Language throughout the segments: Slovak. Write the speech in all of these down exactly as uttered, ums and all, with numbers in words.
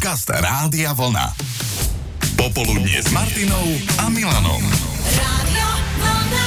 Podcast Rádia Vlna. Popoludnie s Martinou a Milanom. Rádio Vlna.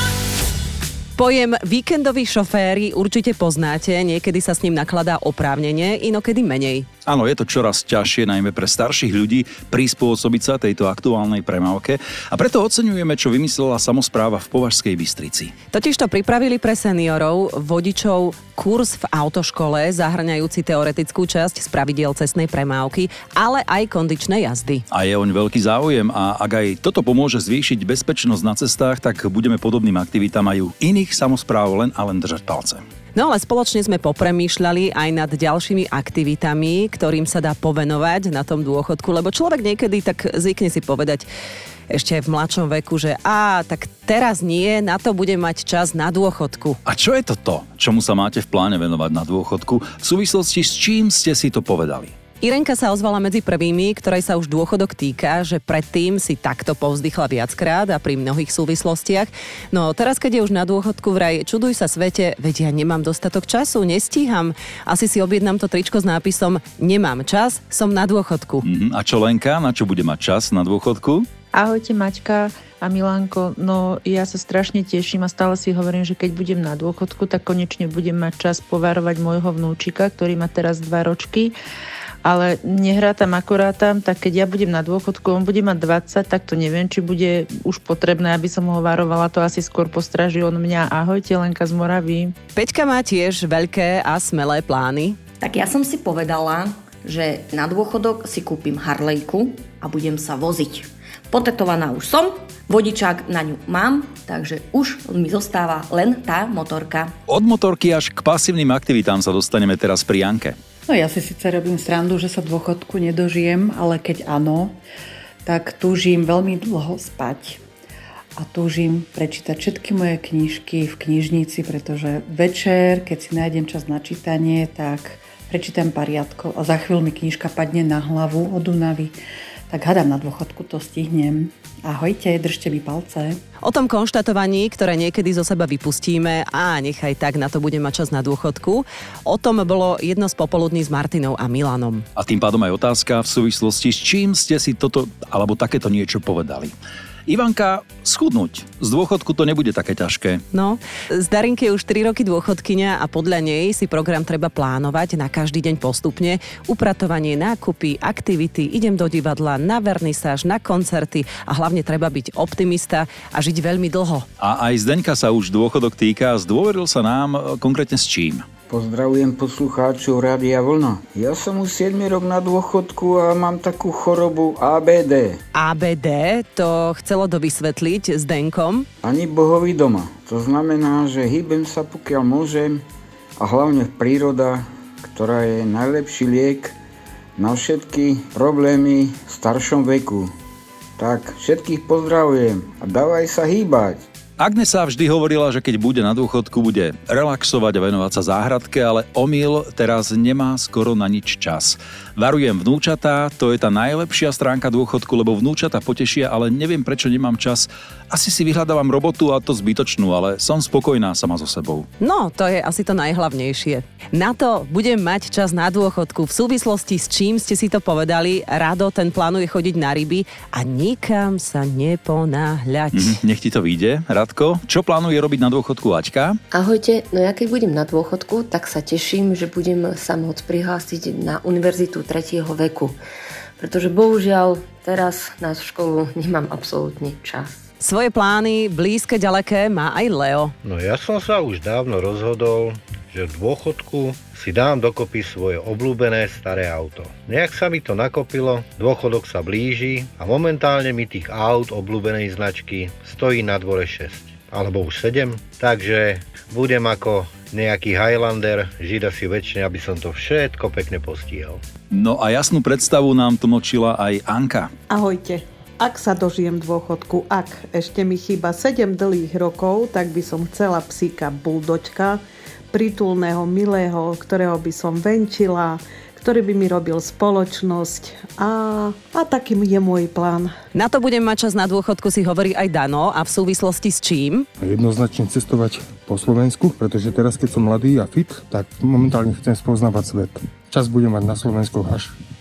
Pojem víkendoví šoféri určite poznáte, niekedy sa s ním nakladá oprávnene, inokedy menej. Áno, je to čoraz ťažšie, najmä pre starších ľudí, prispôsobiť sa tejto aktuálnej premávke a preto oceňujeme, čo vymyslela samospráva v Považskej Bystrici. Totižto pripravili pre seniorov, vodičov kurz v autoškole, zahŕňajúci teoretickú časť z pravidiel cestnej premávky, ale aj kondičnej jazdy. A je oň veľký záujem a ak aj toto pomôže zvýšiť bezpečnosť na cestách, tak budeme podobným aktivitám aj u iných samospráv len a len držať palce. No ale spoločne sme popremýšľali aj nad ďalšími aktivitami, ktorým sa dá povenovať na tom dôchodku, lebo človek niekedy tak zvykne si povedať ešte aj v mladšom veku, že á, tak teraz nie, na to budem mať čas na dôchodku. A čo je to to, čomu sa máte v pláne venovať na dôchodku? V súvislosti s čím ste si to povedali? Irenka sa ozvala medzi prvými, ktorej sa už dôchodok týka, že predtým si takto povzdychla viackrát a pri mnohých súvislostiach. No teraz, keď je už na dôchodku, vraj čuduj sa svete, veď ja nemám dostatok času, nestíham. Asi si objednám to tričko s nápisom Nemám čas, som na dôchodku. Mm-hmm. A čo Lenka, na čo bude mať čas na dôchodku? Ahojte Maťka a Milanko, no ja sa strašne teším a stále si hovorím, že keď budem na dôchodku, tak konečne budem mať čas povarovať môjho vnúčika, ktorý má teraz dva ročky. Ale nehrá tam, akorát tam, tak keď ja budem na dôchodku, on bude mať dvadsať, tak to neviem, či bude už potrebné, aby som ho varovala, to asi skôr postraží on mňa. Ahojte, Lenka z Moravy. Peťka má tiež veľké a smelé plány. Tak ja som si povedala, že na dôchodok si kúpim Harlejku a budem sa voziť. Potetovaná už som, vodičák na ňu mám, takže už mi zostáva len tá motorka. Od motorky až k pasívnym aktivitám sa dostaneme teraz pri Janke. No ja si síce robím srandu, že sa dôchodku nedožijem, ale keď áno, tak túžim veľmi dlho spať a túžim prečítať všetky moje knižky v knižnici, pretože večer, keď si nájdem čas na čítanie, tak prečítam pár riadkov a za chvíľu mi knižka padne na hlavu od únavy. Tak hádam, na dôchodku to stihnem. Ahojte, držte mi palce. O tom konštatovaní, ktoré niekedy zo seba vypustíme a nechaj tak, na to budem mať čas na dôchodku, o tom bolo jedno z popoludní s Martinou a Milanom. A tým pádom aj otázka v súvislosti s čím ste si toto alebo takéto niečo povedali. Ivanka, schudnúť. Z dôchodku to nebude také ťažké. No, z Darinky je už tri roky dôchodkyňa a podľa nej si program treba plánovať na každý deň postupne. Upratovanie, nákupy, aktivity, idem do divadla, na vernisáž, na koncerty a hlavne treba byť optimista a žiť veľmi dlho. A aj Zdeňka sa už dôchodok týka a zdôveril sa nám konkrétne s čím. Pozdravujem poslucháčov Rádia Vlna. Ja som už siedmy rok na dôchodku a mám takú chorobu á bé dé. á bé dé to chcelo dovysvetliť s Denkom. Ani bohovi doma. To znamená, že hýbem sa pokiaľ môžem a hlavne príroda, ktorá je najlepší liek na všetky problémy v staršom veku. Tak všetkých pozdravujem a dávaj sa hýbať. Agnesa vždy hovorila, že keď bude na dôchodku, bude relaxovať a venovať sa záhradke, ale omyl, teraz nemá skoro na nič čas. Varujem vnúčatá, to je tá najlepšia stránka dôchodku, lebo vnúčatá potešia, ale neviem, prečo nemám čas. Asi si vyhľadávam robotu a to zbytočnú, ale som spokojná sama so sebou. No, to je asi to najhlavnejšie. Na to budem mať čas na dôchodku. V súvislosti s čím ste si to povedali, Rado ten plánuje chodiť na ryby a nikam sa neponáhľať. Mm, nech ti to vyjde, Radko. Čo plánuje robiť na dôchodku Aťka? Ahojte, no ja keď budem na dôchodku, tak sa teším, že budem sa môcť prihlásiť na univerzitu tretieho veku. Pretože bohužiaľ teraz na školu nemám absolútne čas. Svoje plány, blízke, ďaleké, má aj Leo. No ja som sa už dávno rozhodol, že v dôchodku si dám dokopy svoje obľúbené staré auto. Nejak sa mi to nakopilo, dôchodok sa blíži a momentálne mi tých aut obľúbenej značky stojí na dvore šesť alebo už sedem, takže budem ako nejaký Highlander, žiť asi väčšine, aby som to všetko pekne postihol. No a jasnú predstavu nám tlmočila aj Anka. Ahojte. Ak sa dožijem dôchodku, ak ešte mi chýba sedem dlhých rokov, tak by som chcela psíka buldočka, prítulného, milého, ktorého by som venčila, ktorý by mi robil spoločnosť a, a takým je môj plán. Na to budem mať čas na dôchodku, si hovorí aj Dano, a v súvislosti s čím? Jednoznačne cestovať po Slovensku, pretože teraz, keď som mladý a fit, tak momentálne chcem spoznávať svet. Čas budem mať na Slovensku až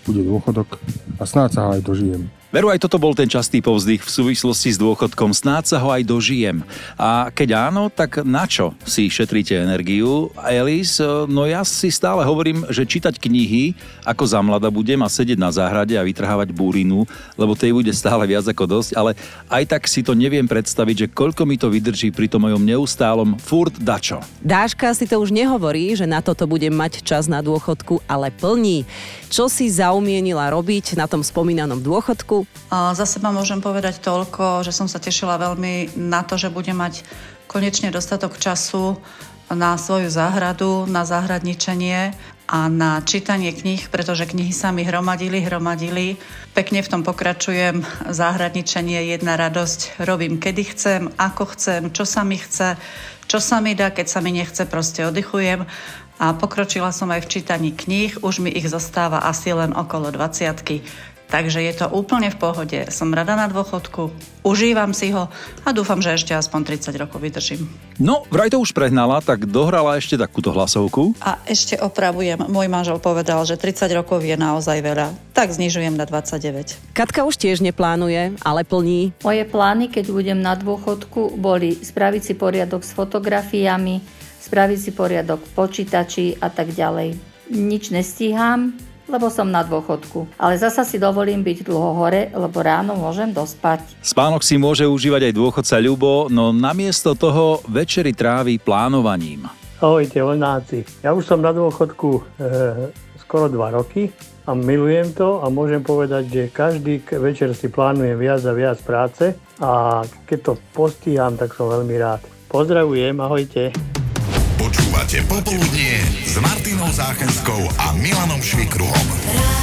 bude dôchodok a snáď sa ho aj dožijem. Veru, aj toto bol ten častý povzdych v súvislosti s dôchodkom. Snáď sa ho aj dožijem. A keď áno, tak na čo si šetríte energiu? Elis, no ja si stále hovorím, že čítať knihy, ako za mladá budem a sedieť na záhrade a vytrhávať búrinu, lebo tej bude stále viac ako dosť, ale aj tak si to neviem predstaviť, že koľko mi to vydrží pri tom mojom neustálom furt dačo. Dáška si to už nehovorí, že na toto budem mať čas na dôchodku, ale plní. Čo si zaumienila robiť na tom spomínanom dôchodku? Za seba môžem povedať toľko, že som sa tešila veľmi na to, že budem mať konečne dostatok času na svoju záhradu, na záhradničenie a na čítanie kníh, pretože knihy sa mi hromadili, hromadili. Pekne v tom pokračujem. Záhradničenie je jedna radosť. Robím kedy chcem, ako chcem, čo sa mi chce, čo sa mi dá, keď sa mi nechce, proste oddychujem. A pokročila som aj v čítaní kníh, už mi ich zostáva asi len okolo dvadsiatky. Takže je to úplne v pohode. Som rada na dôchodku, užívam si ho a dúfam, že ešte aspoň tridsať rokov vydržím. No, vraj to už prehnala, tak dohrala ešte takúto hlasovku. A ešte opravujem, môj manžel povedal, že tridsať rokov je naozaj veľa, tak znižujem na dvadsaťdeväť. Katka už tiež neplánuje, ale plní. Moje plány, keď budem na dôchodku, boli spraviť si poriadok s fotografiami, spraviť si poriadok v počítači a tak ďalej. Nič nestíham, lebo som na dôchodku. Ale zasa si dovolím byť dlho hore, lebo ráno môžem dospať. Spánok si môže užívať aj dôchodca Ľubo, no namiesto toho večery trávi plánovaním. Ahojte, Lenáci. Ja už som na dôchodku e, skoro dva roky a milujem to a môžem povedať, že každý večer si plánujem viac a viac práce a keď to postíham, tak som veľmi rád. Pozdravujem, ahojte. Počúvate Popoludnie s Martinou Záchenskou a Milanom Švikruhom.